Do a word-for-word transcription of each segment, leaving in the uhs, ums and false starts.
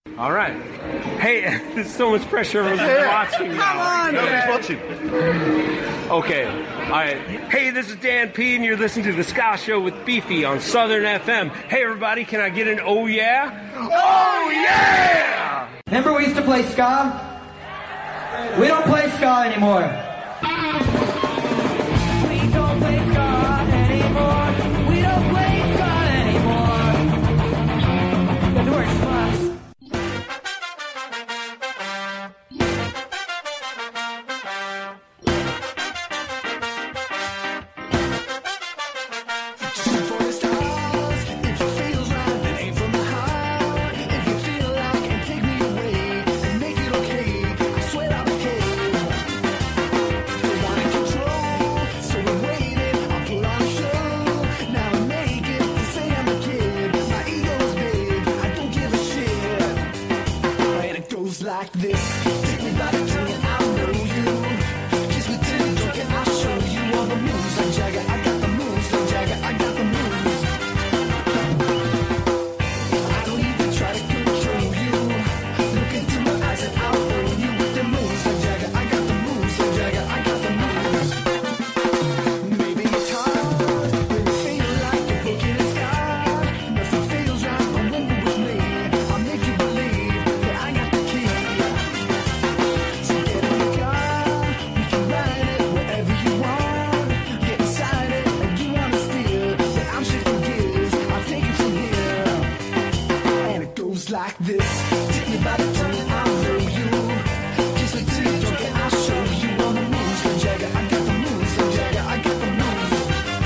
All right. Hey, there's so much pressure. Everyone's Yeah. watching now. Come on, Nobody's watching. Okay. All right. Hey, this is Dan P, and you're listening to The Ska Show with Beefy on Southern F M. Hey, everybody, can I get an oh yeah? Oh yeah! Remember we used to play ska? We don't play ska anymore. We don't play ska anymore. We don't play ska anymore. The worst was. Like this, take me by the tongue and I'll know you. Kiss me till you're drunk and I'll show you all the moves like Jagger. I got the moves like Jagger. I got the moves. I don't need to try to control you. Look into my eyes and I'll own you with the moves like Jagger. I got the moves like Jagger. I got the moves. Maybe it's hard when you feel like you're broken in sky. Nothing feels right but when you're with me. I'll make you believe that I got the key. Like this, take me by the tongue and I'll know you. Kiss me till you're drunk and I'll show you all the moves like Jagger. I got the moves like Jagger. I got the moves.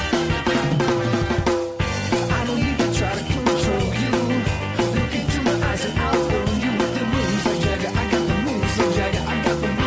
I don't need to try to control you. Look into my eyes and I'll own you with the moves like Jagger. I got the moves like Jagger. I got the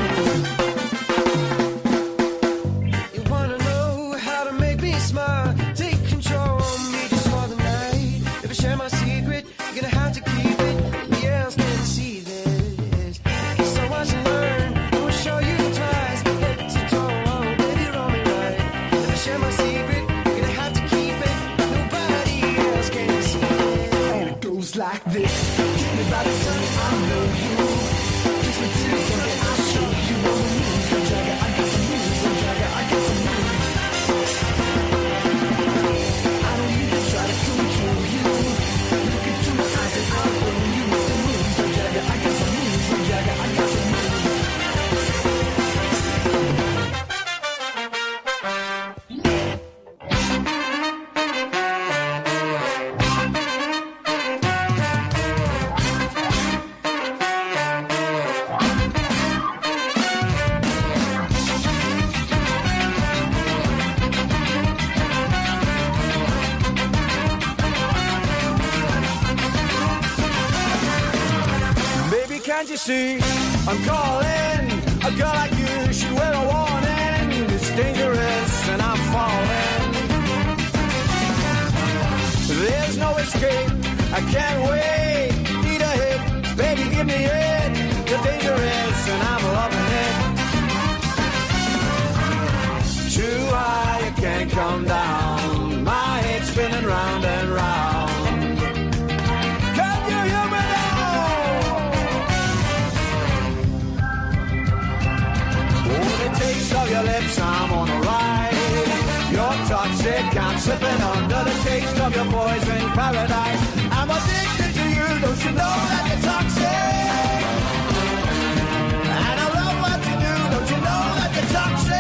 moves. You wanna know how to make me smile? Take control of me just for the night. If I share my secret, you're gonna have to keep it. Else can see this. So much to learn. I will show you twice. Head to toe, baby, roll me right. If I share my secret, you're gonna have to keep it. Nobody else can see it. And it goes like this. Take me by the tongue, I know you. Kiss me till you're drunk and I'll show you all the moves like Jagger. I got the moves like Jagger. I got the moves. I don't need to try to control you. Look into my eyes and I'll own you. Can't you see, I'm calling a girl like you, she wear a warning. It's dangerous and I'm falling. There's no escape, I can't wait. Need a hit, baby give me it. You're dangerous and I'm loving it. Too high, you can't come down. My head's spinning round and round. Can you hear me now? Taste of your lips, I'm on a ride. You're toxic, I'm slipping under the taste of your poison paradise. I'm addicted to you, don't you know that you're toxic? And I love what you do, don't you know that you're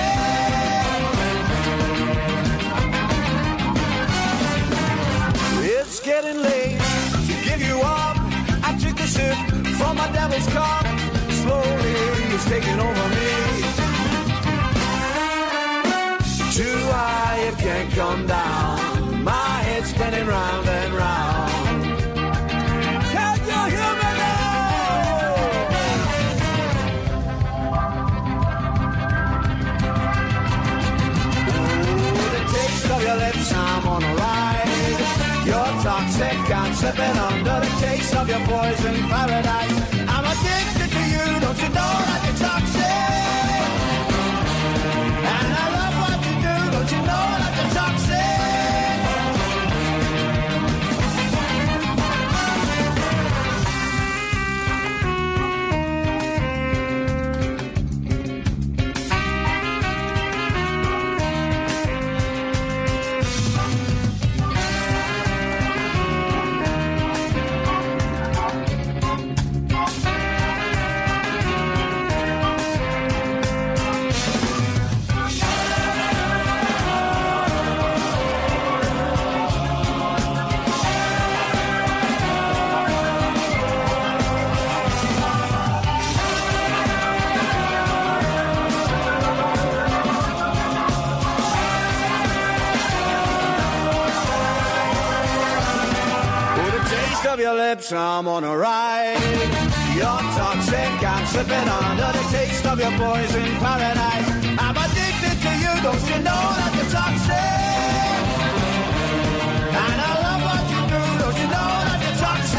toxic? It's getting late to give you up. I took a sip from my devil's cup. Slowly, it's taking over me. Too high, it can't come down. My head's spinning round and round. Can you hear me now? Ooh, the taste of your lips, I'm on a ride. You're toxic, I'm slipping under the taste of your poison paradise. I'm addicted to you, don't you know that you're toxic? And I love what you do, don't you know that you're toxic? some on a ride. You're toxic, I'm slipping under the taste of your poison paradise. I'm addicted to you, don't you know that you're toxic? And I love what you do, don't you know that you're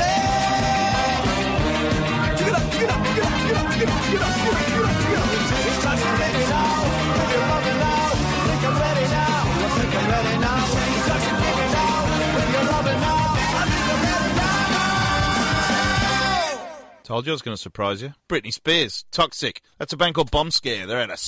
toxic? Get up, get up, get up, get up, get up, get up, get up, get up, get up. It's time to make it out, if you're loving now, think I'm ready now, I think I'm ready now. It's time to make it out, if you're loving now, I think I'm ready now. Told you I was going to surprise you. Britney Spears, Toxic. That's a band called Bomb Scare. They're out of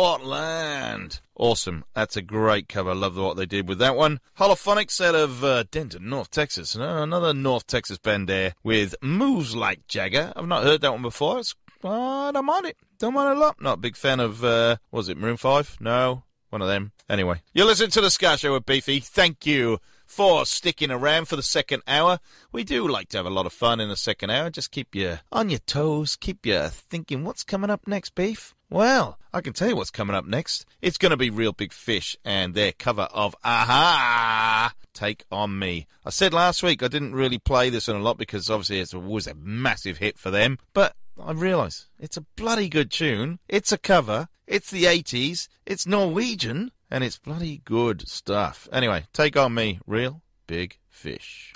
Scotland. Awesome. That's a great cover. I love what they did with that one. Holophonics out of uh, Denton, North Texas. No, another North Texas band there with Moves Like Jagger. I've not heard that one before. It's, uh, I don't mind it. Don't mind it a lot. Not a big fan of, uh, what was it, Maroon five? No, one of them. Anyway, you're listening to The Ska Show with Beefy. Thank you for sticking around for the second hour. We do like to have a lot of fun in the second hour. Just keep you on your toes, keep you thinking, what's coming up next, Beef? Well, I can tell you what's coming up next. It's going to be Real Big Fish and their cover of Aha! Take On Me. I said last week I didn't really play this one a lot because obviously it was a massive hit for them, but I realise it's a bloody good tune. It's a cover. It's the eighties. It's Norwegian. And it's bloody good stuff. Anyway, Take On Me, Real Big Fish.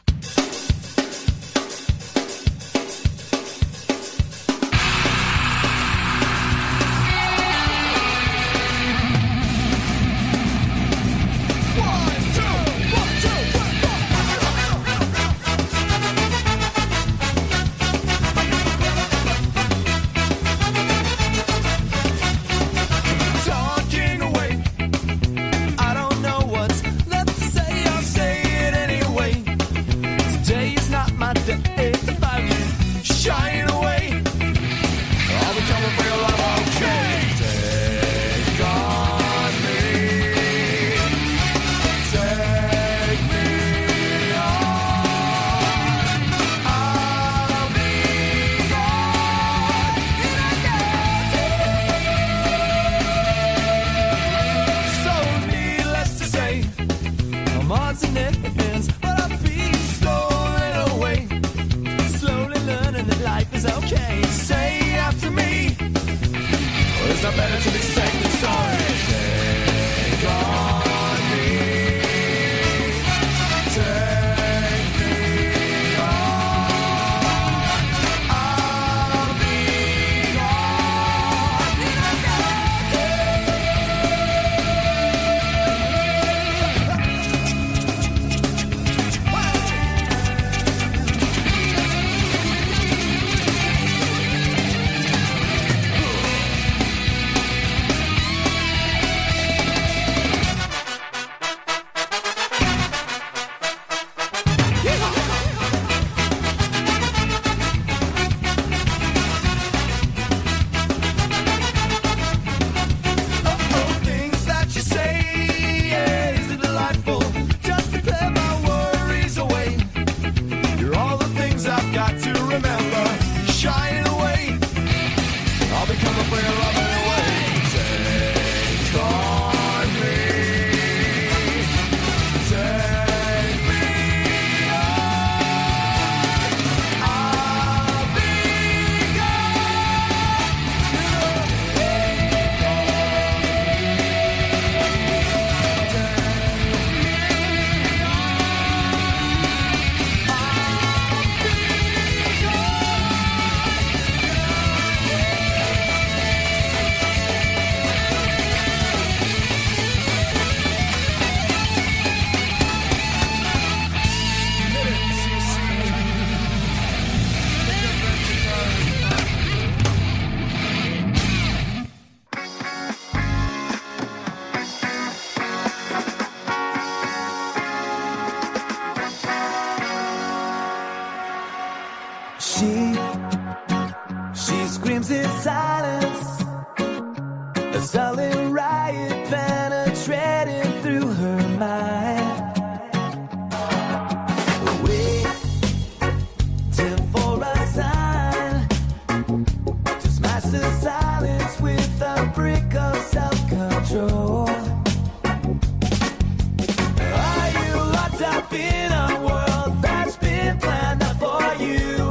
Are you locked up in a world that's been planned out for you?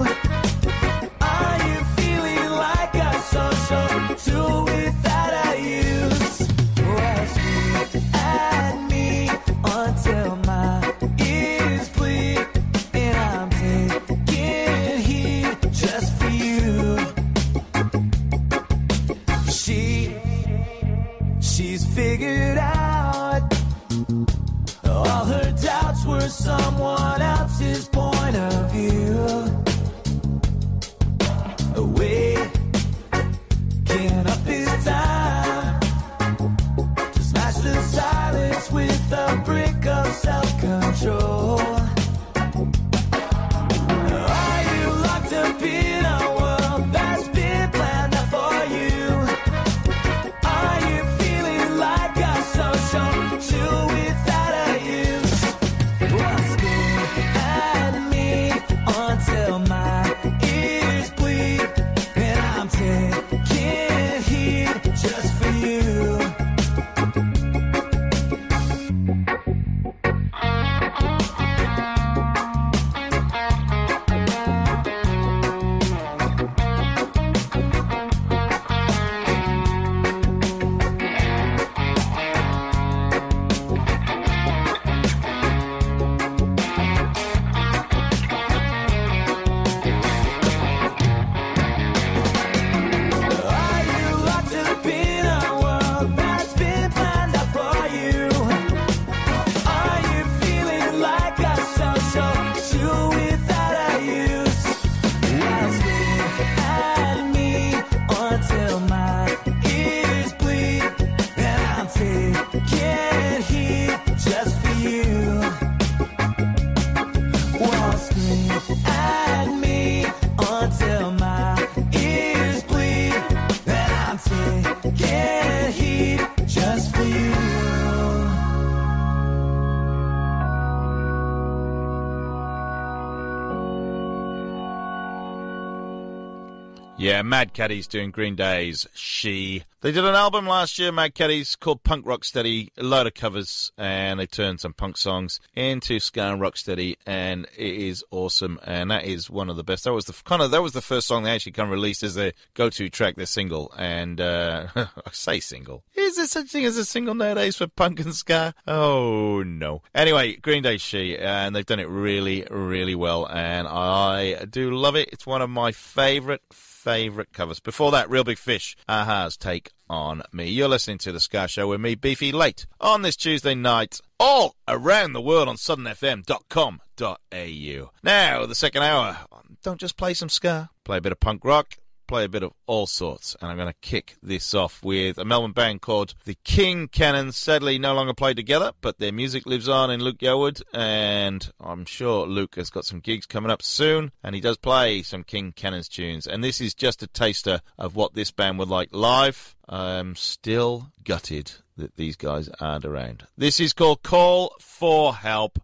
Yeah, Mad Caddies doing Green Day's She. They did an album last year, Mad Caddies, called Punk Rocksteady, a load of covers, and they turned some punk songs into ska and rocksteady, and it is awesome, and that is one of the best. That was the kind of that was the first song they actually kind of released as their go-to track, their single, and uh, I say single. Is there such thing as a single nowadays for punk and ska? Oh no. Anyway, Green Day's She, and they've done it really, really well, and I do love it. It's one of my favourite. Favourite covers. Before that, Real Big Fish, Aha's Take on Me. You're listening to The Ska Show with me, Beefy, late on this Tuesday night, all around the world on southern f m dot com dot a u. Now, the second hour, don't just play some ska, play a bit of punk rock, play a bit of all sorts, and I'm going to kick this off with a Melbourne band called the King Cannons. Sadly no longer play together, but their music lives on in Luke Yearwood, and I'm sure Luke has got some gigs coming up soon, and he does play some King Cannons tunes, and this is just a taster of what this band would like live. I'm still gutted that these guys aren't around. This is called Call for Help.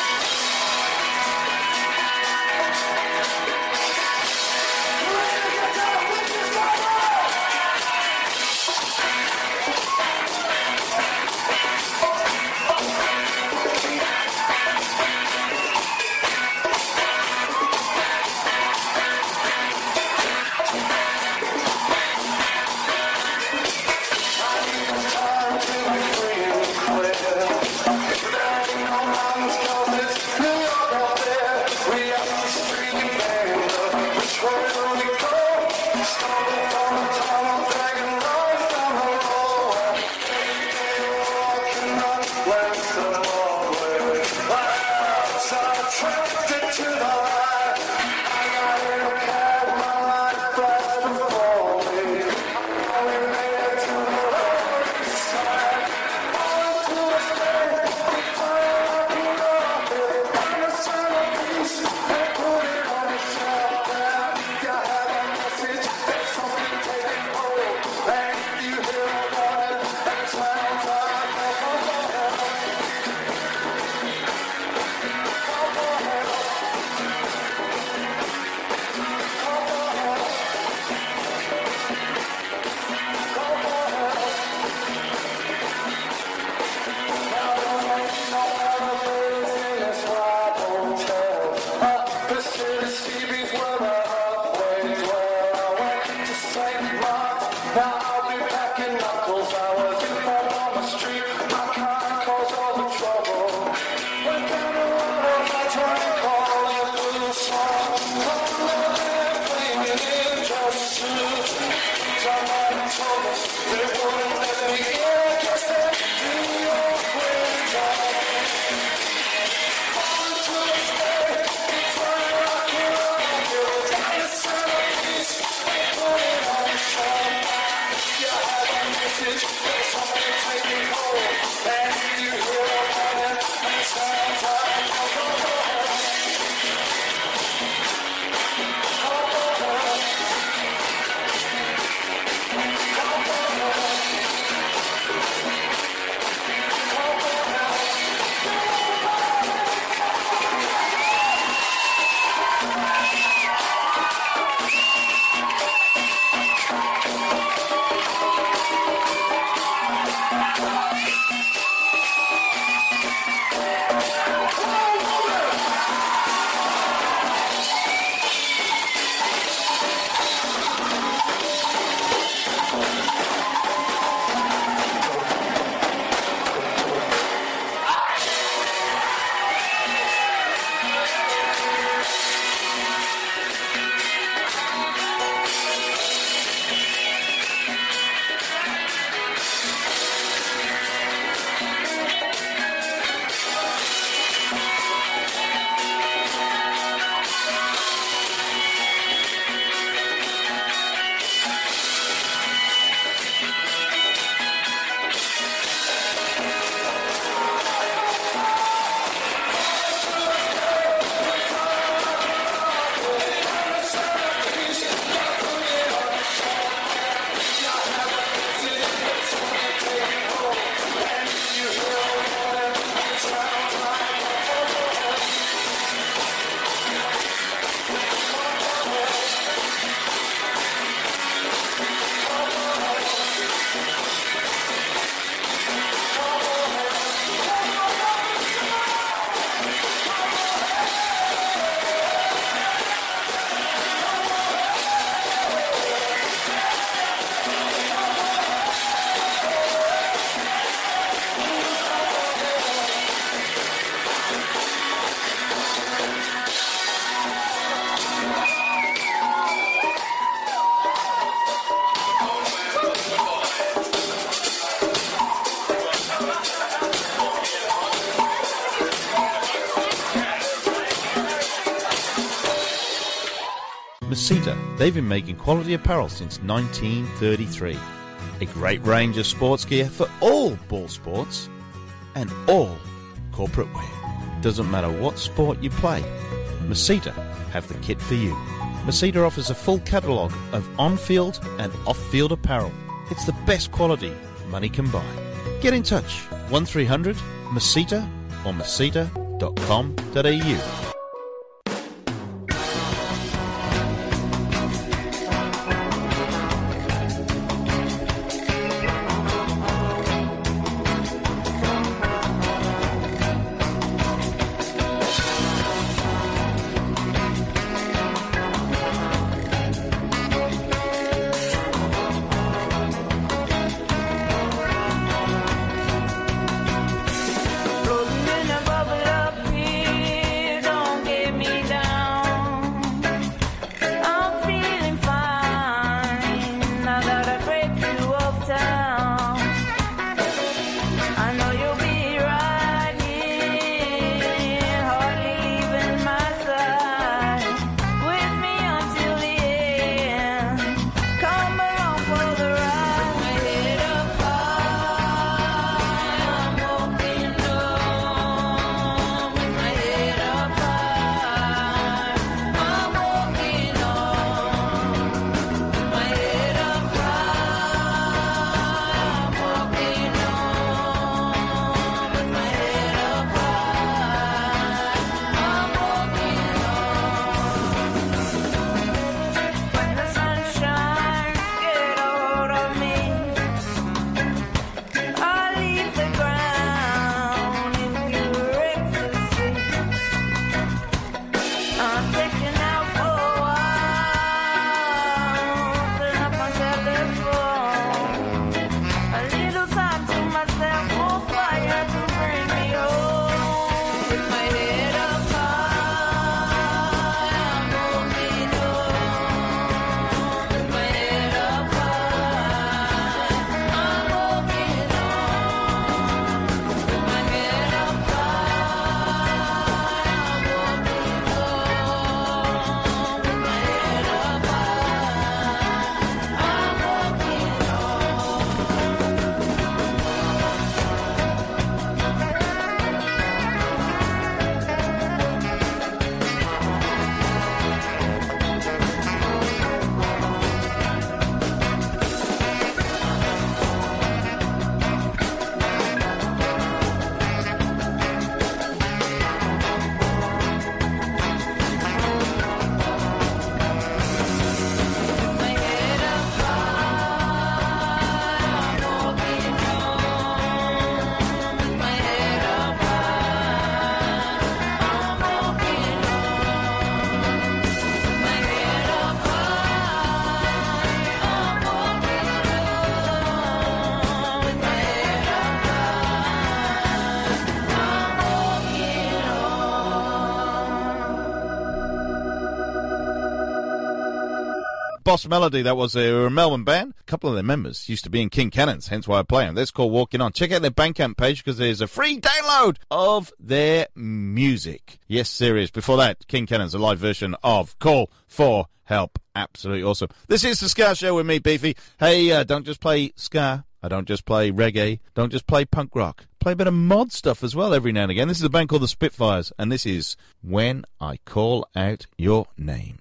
We're Masita. They've been making quality apparel since nineteen thirty-three. A great range of sports gear for all ball sports and all corporate wear. Doesn't matter what sport you play, Masita have the kit for you. Masita offers a full catalogue of on-field and off-field apparel. It's the best quality money can buy. Get in touch, one three hundred Masita or masita dot com dot a u. Boss Melody, that was a, a Melbourne band. A couple of their members used to be in King Cannons, hence why I play them. That's called Walking On. Check out their Bandcamp page because there's a free download of their music. Yes, serious. Before that, King Cannons, a live version of Call for Help. Absolutely awesome. This is the Ska Show with me, Beefy. Hey, uh, don't just play ska. I don't just play reggae. Don't just play punk rock. Play a bit of mod stuff as well every now and again. This is a band called the Spitfires, and this is When I Call Out Your Name.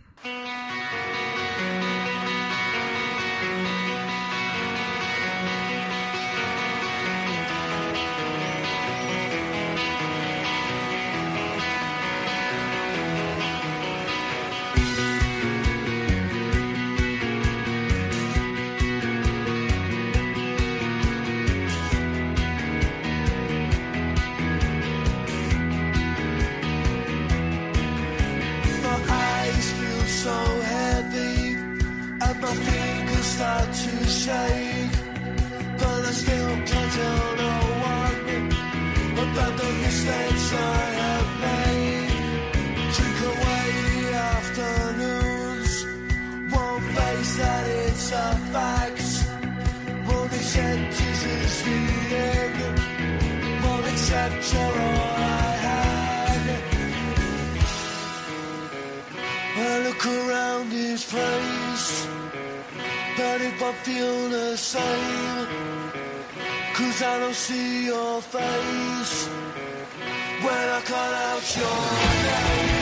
Start to shake, but I still can't tell no one about the mistakes I have made. Drink away afternoons, won't face that it's a fact. Won't accept Jesus the end, won't accept you're all I had. Well, look look around this place, but it won't feel the same, 'cause I don't see your face when I call out your name.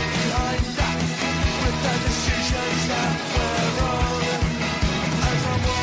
Decisions that were wrong as I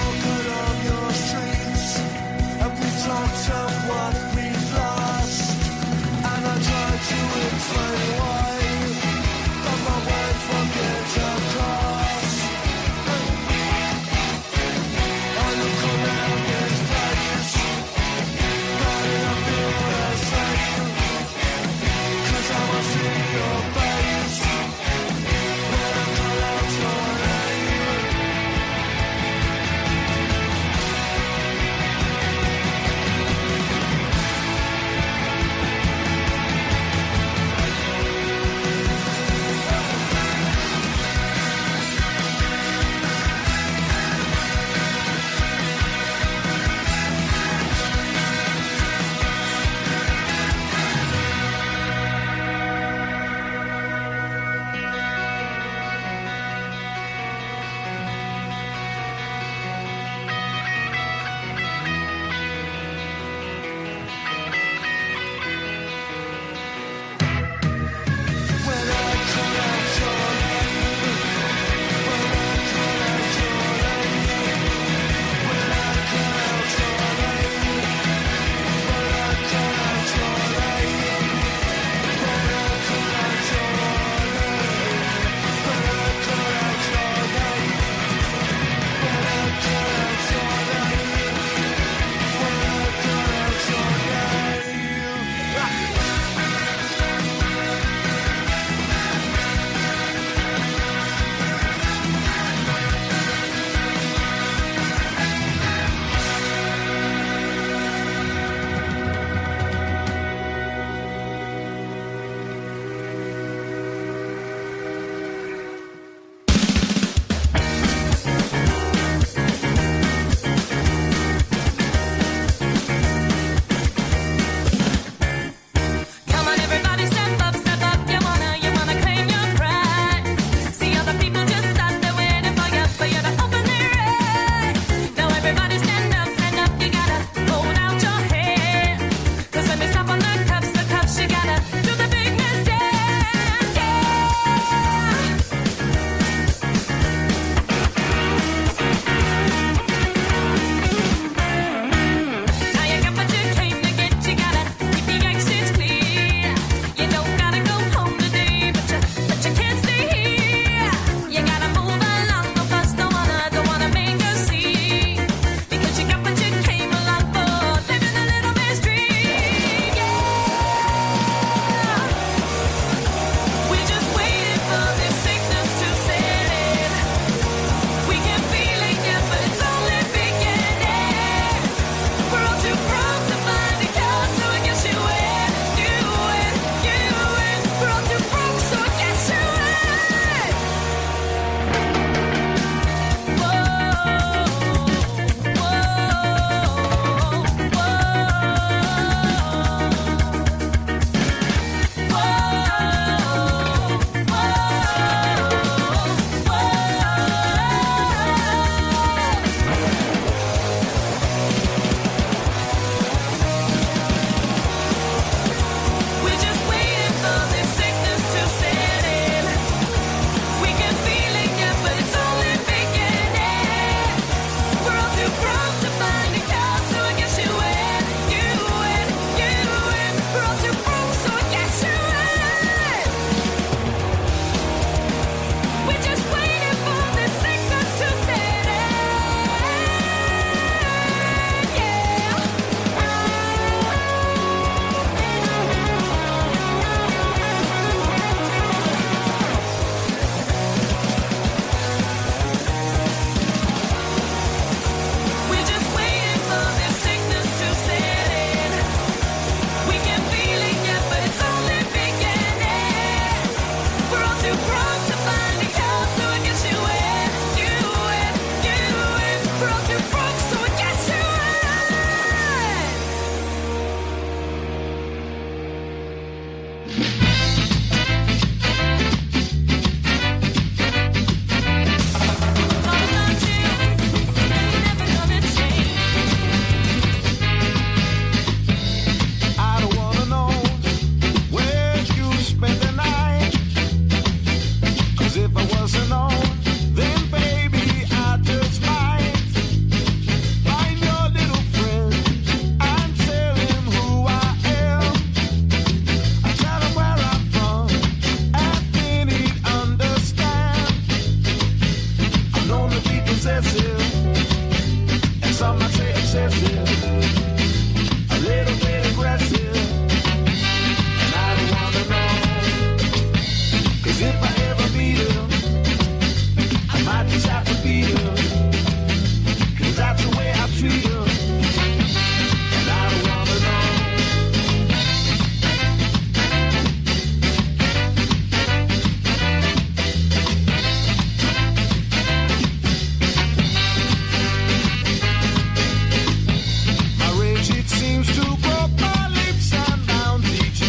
doesn't know, then baby I just might find your little friend and tell him who I am. I tell him where I'm from and then he'd understand. I'm known to be possessive, and some might say obsessive, a little bit aggressive, and I don't wanna know. Cause if I ever meet him, I might just have to beat him. Cause that's the way I treat him, and I don't wanna know. My rage, it seems to broke my lips and bound D J.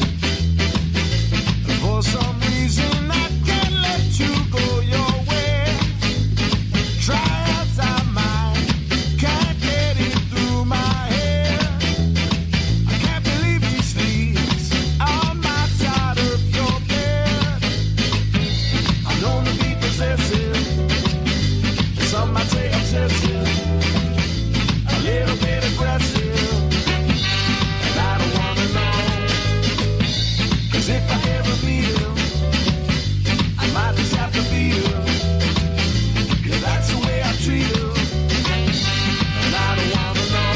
For some reason I can't let you go your way. Try as I might, can't get it through my head. I can't believe he sleeps on my side of your bed. I'm known to be possessive, some might say obsessive, a little bit aggressive, and I don't wanna know. Cause if I ever meet him, I might just have to beat him. Yeah, that's the way I treat him, and I don't wanna know.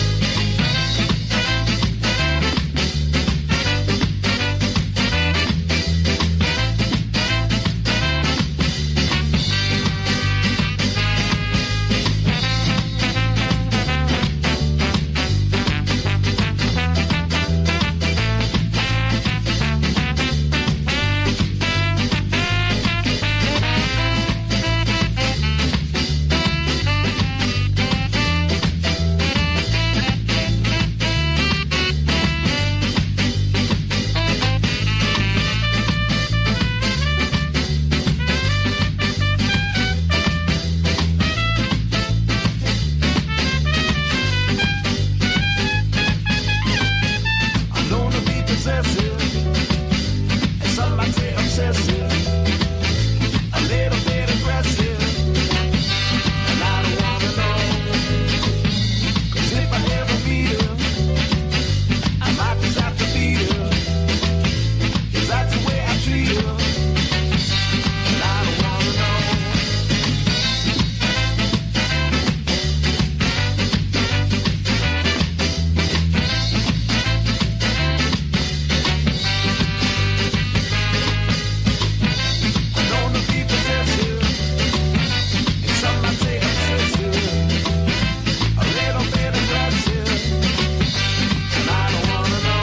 I'm known to be possessive, and some might say obsessive, a little bit aggressive, and I don't wanna know. Cause if I ever meet him, I might just have to beat him. Cause that's the way I treat him, and I don't wanna know. I'm known to be possessive, and some might say obsessive, a little bit aggressive, and I don't wanna know.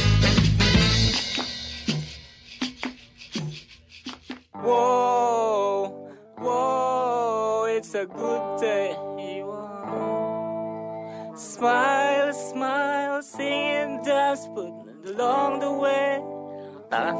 Whoa, whoa, it's a good day. Whoa. Smile, smile, sing and dance, but along the way. Ah.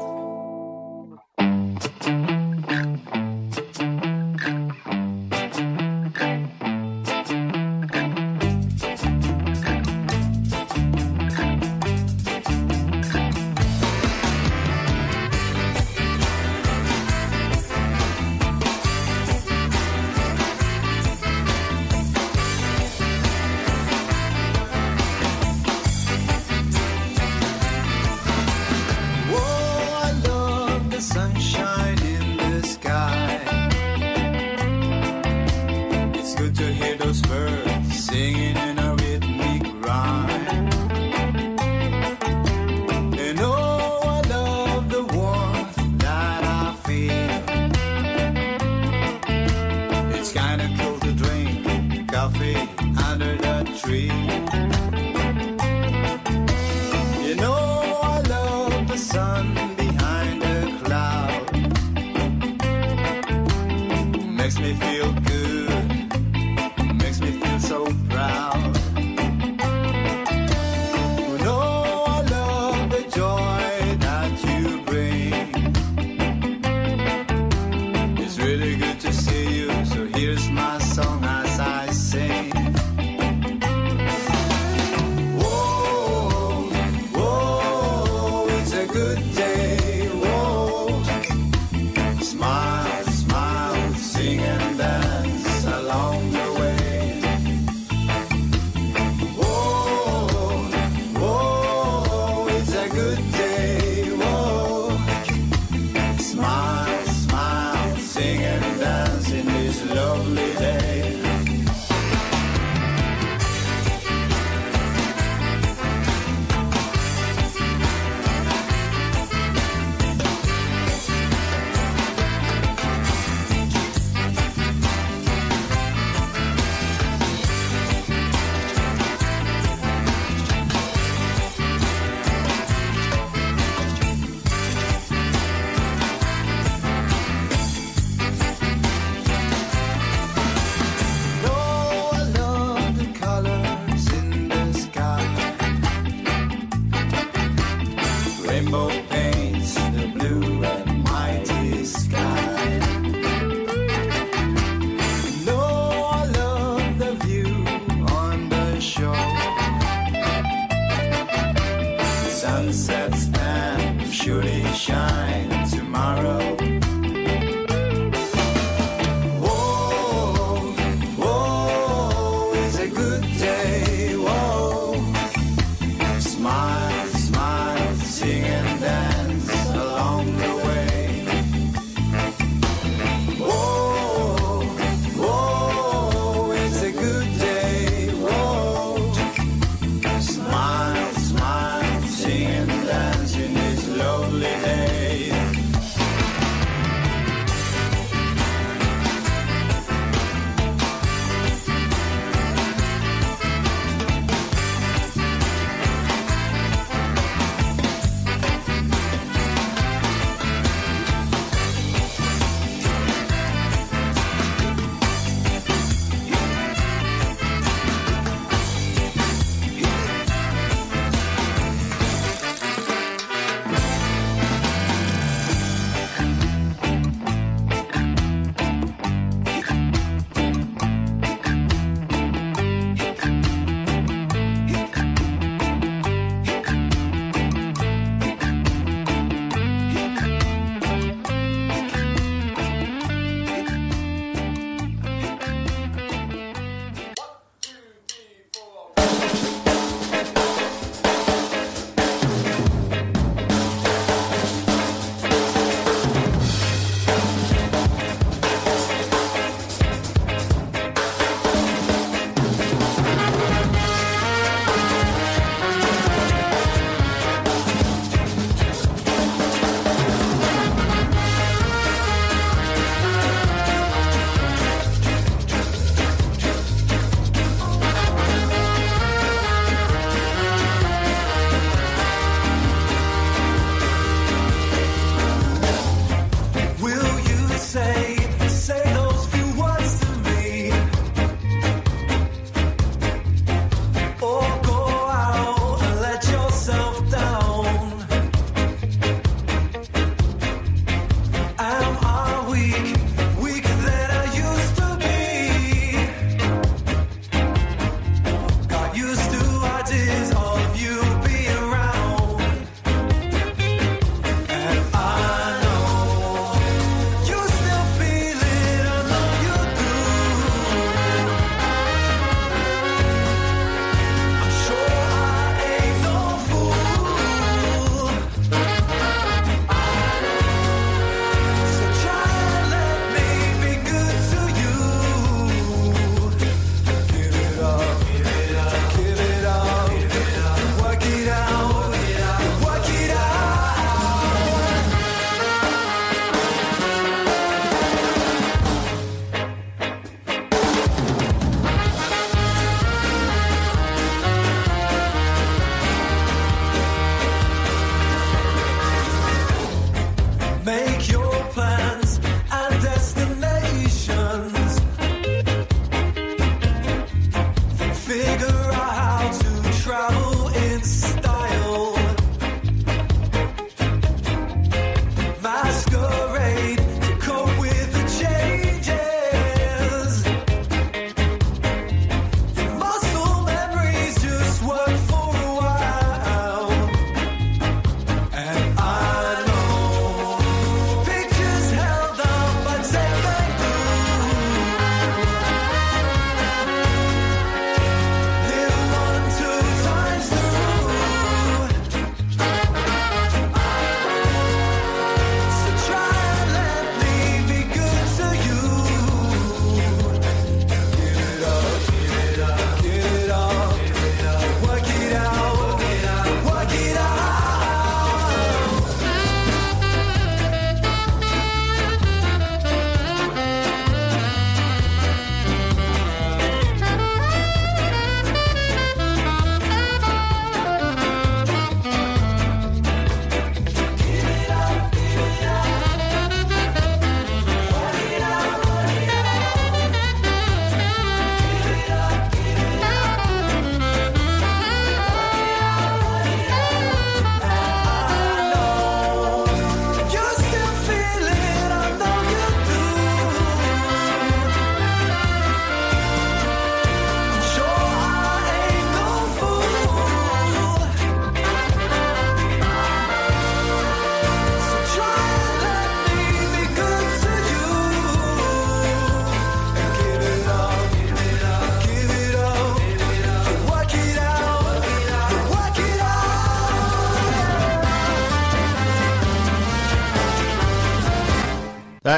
Whoa, I love the sunshine in the sky. It's good to hear those birds singing in a rhythmic rhyme. And oh, I love the warmth that I feel. It's kinda cool to drink coffee under the tree. You know I love the sun behind the cloud. Makes me feel good, makes me feel so proud. You know I love the joy that you bring. It's really good to see you, so here's my song as I sing. Whoa, whoa, it's a good day. Whoa, smile,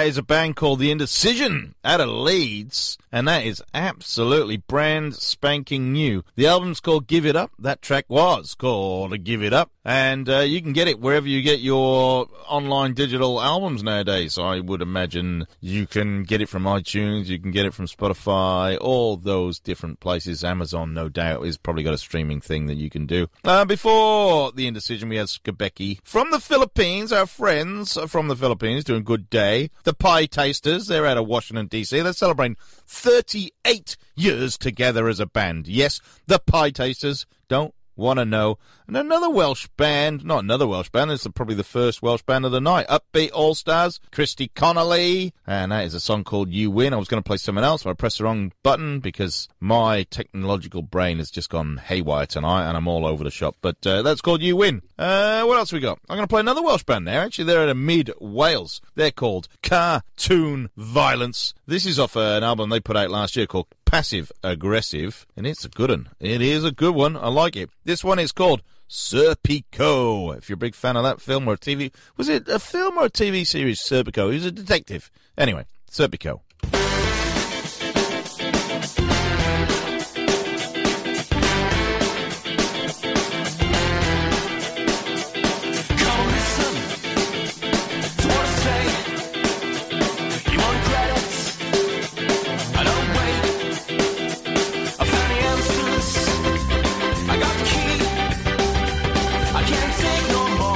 That is a band called The Indecision out of Leeds, and that is absolutely brand spanking new. The album's called Give It Up. That track was called Give It Up, and uh, you can get it wherever you get your online digital albums nowadays. I would imagine you can get it from iTunes, you can get it from Spotify, all those different places. Amazon, no doubt, is probably got a streaming thing that you can do. Uh, before The Indecision, we had Skabeki from the Philippines, our friends from the Philippines doing Good Day. The Pie Tasters, they're out of Washington, D C. They're celebrating thirty-eight years together as a band. Yes, the Pie Tasters don't want to know. And another Welsh band, not another Welsh band, it's probably the first Welsh band of the night. Upbeat All-Stars, Christy Connolly, and that is a song called You Win. I was going to play someone else, but I pressed the wrong button because my technological brain has just gone haywire tonight, and I'm all over the shop. But uh, that's called You Win. Uh, what else we got? I'm going to play another Welsh band now. Actually, they're out of mid-Wales. They're called Cartoon Violence. This is off uh, an album they put out last year called Passive Aggressive, and it's a good one. It is a good one. I like it. This one is called Serpico. If you're a big fan of that film or T V, was it a film or a T V series? Serpico. He was a detective. Anyway, Serpico.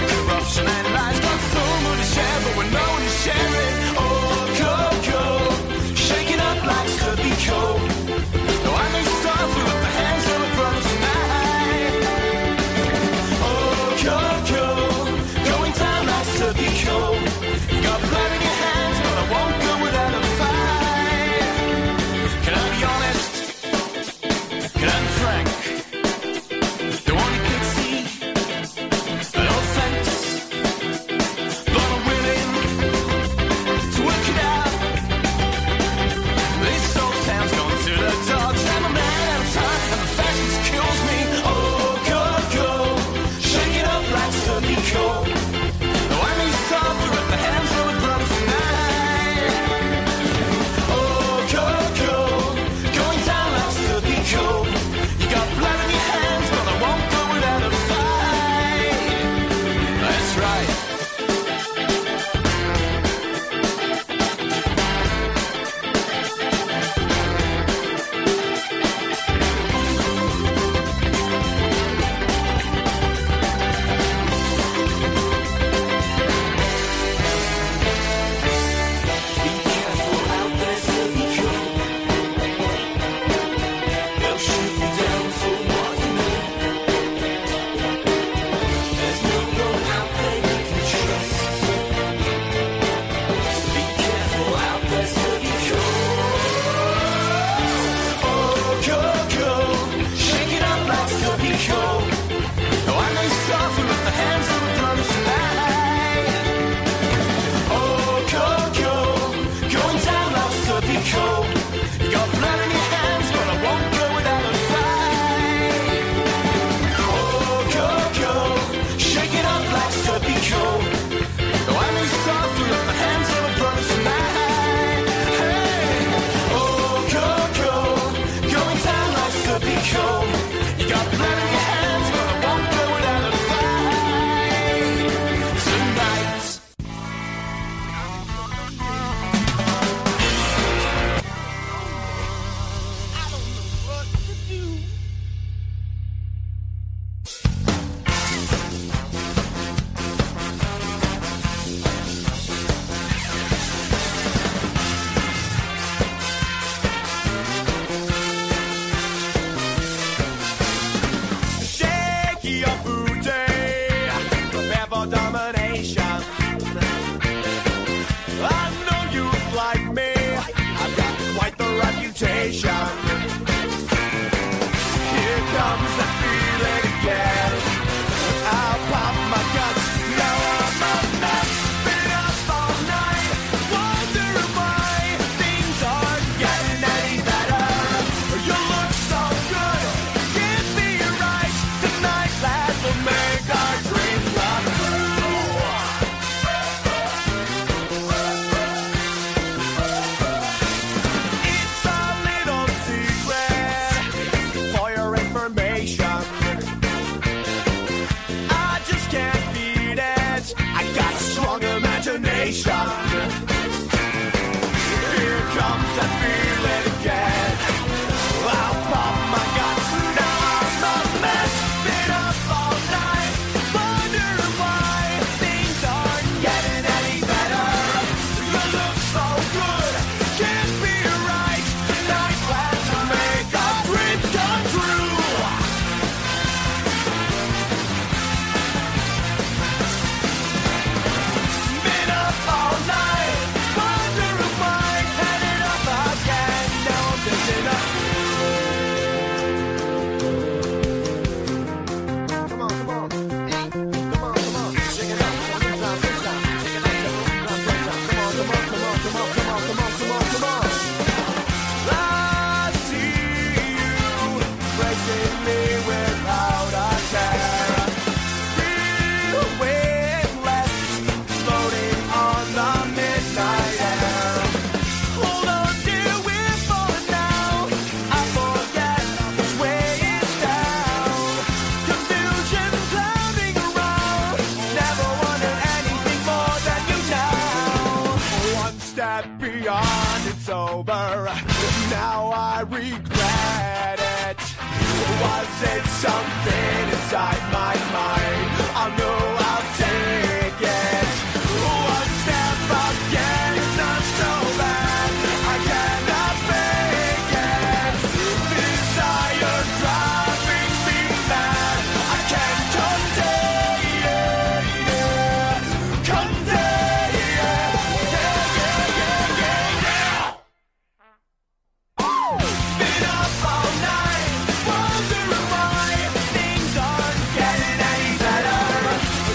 Share it, oh, go, go. wandered sober. Now I regret it. Was it something inside my mind? I know I'll take it. One step again is not so bad. I cannot fake it. Desire driving me mad. I can't contain it. Contain it. Yeah, yeah, yeah, yeah, yeah. Been up all night, wondering why things aren't getting any better.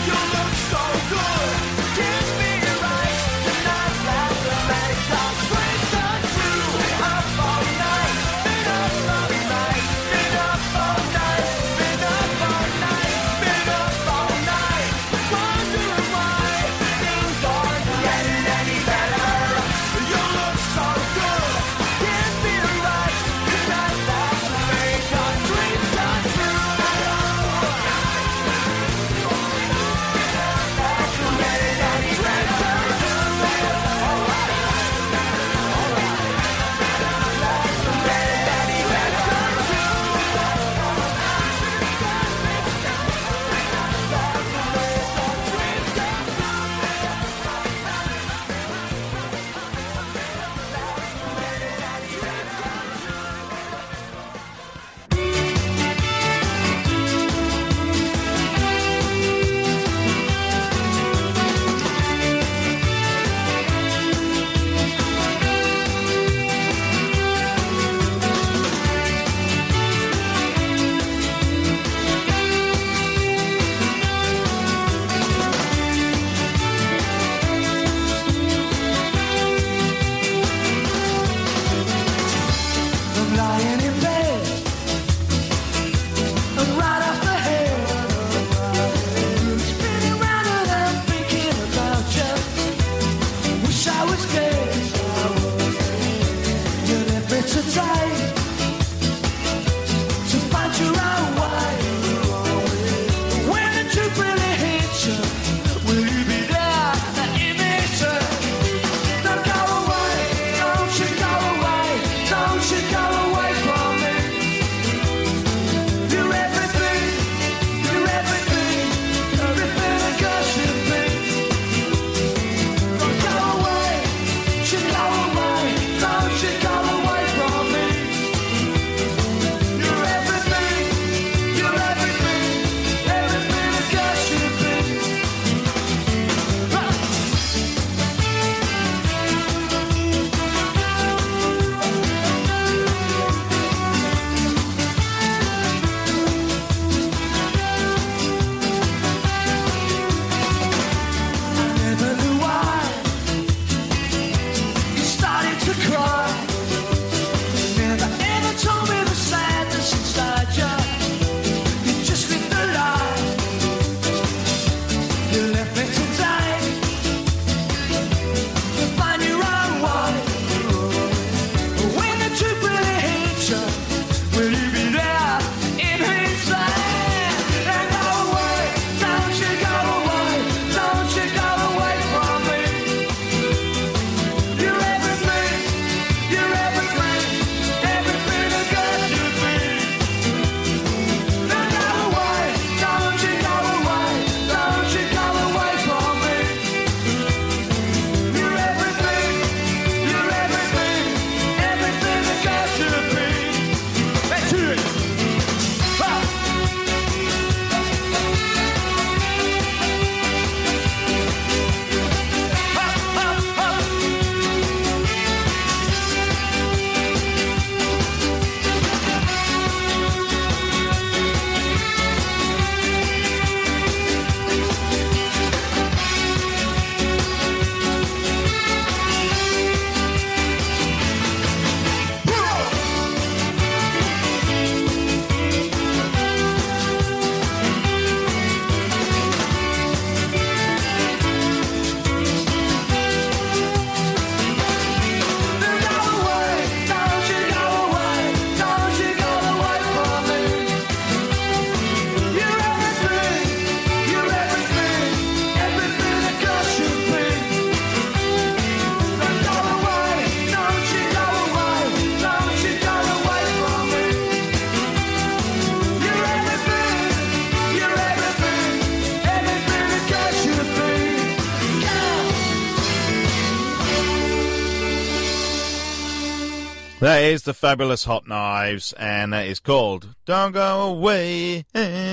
That is the fabulous Hot Knives, and that is called Don't Go Away.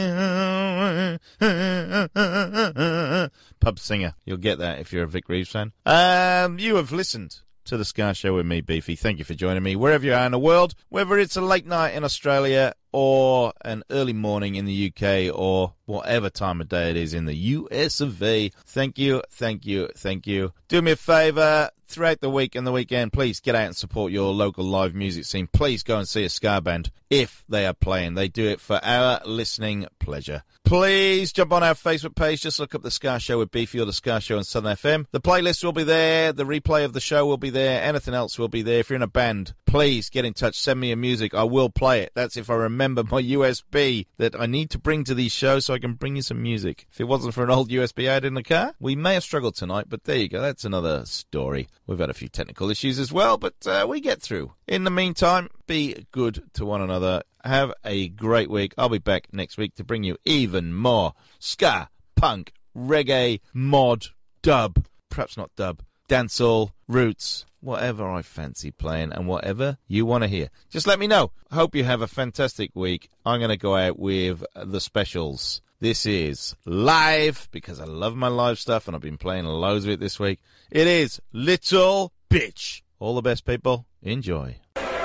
Pub singer. You'll get that if you're a Vic Reeves fan. Um, you have listened to The Ska Show with me, Beefy. Thank you for joining me wherever you are in the world, whether it's a late night in Australia or an early morning in the U K or whatever time of day it is in the U S of A. Thank you, thank you, thank you. Do me a favour, throughout the week and the weekend, please get out and support your local live music scene. Please go and see a ska band if they are playing. They do it for our listening pleasure. Please jump on our Facebook page. Just look up The Ska Show with Beefy or The Ska Show on Southern F M. The playlist will be there. The replay of the show will be there. Anything else will be there. If you're in a band, please get in touch. Send me your music. I will play it. That's if I remember my U S B that I need to bring to these shows so I can bring you some music. If it wasn't for an old U S B I had in the car, we may have struggled tonight, but there you go. That's another story. We've had a few technical issues as well, but uh, we get through. In the meantime, be good to one another. Have a great week. I'll be back next week to bring you even more ska, punk, reggae, mod, dub, perhaps not dub, dancehall, roots, whatever I fancy playing and whatever you want to hear. Just let me know. I hope you have a fantastic week. I'm going to go out with the specials. This is live because I love my live stuff and I've been playing loads of it this week. It is Little Bitch. All the best, people. Enjoy.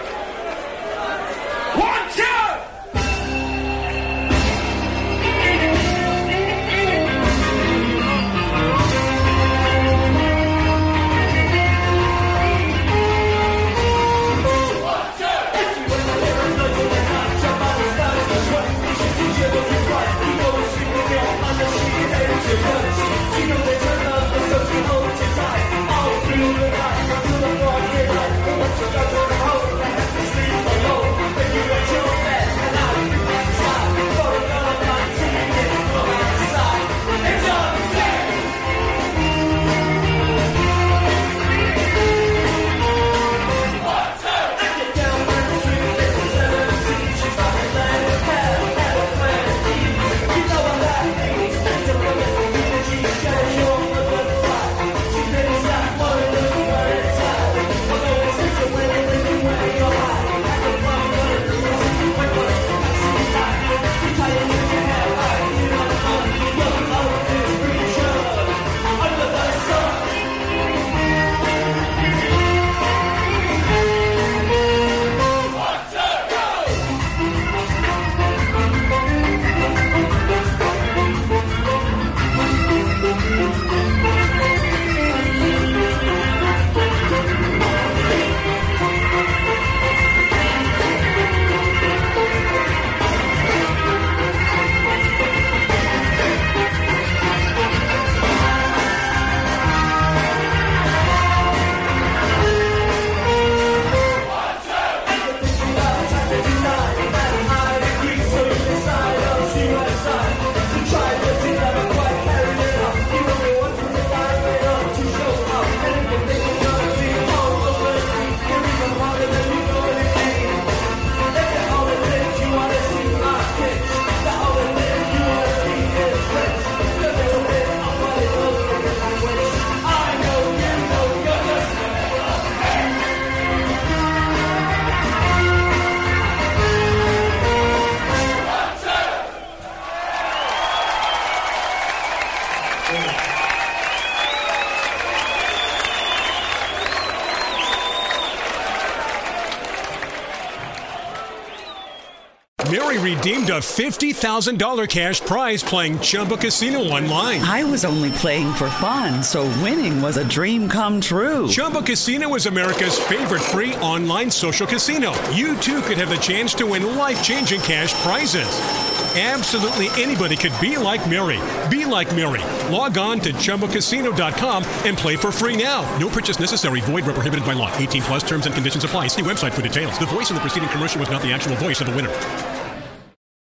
Redeemed a fifty thousand dollars cash prize playing Chumba Casino online. I was only playing for fun, so winning was a dream come true. Chumba Casino is America's favorite free online social casino. You, too, could have the chance to win life-changing cash prizes. Absolutely anybody could be like Mary. Be like Mary. Log on to Chumba Casino dot com and play for free now. No purchase necessary. Void where prohibited by law. eighteen plus terms and conditions apply. See website for details. The voice in the preceding commercial was not the actual voice of the winner.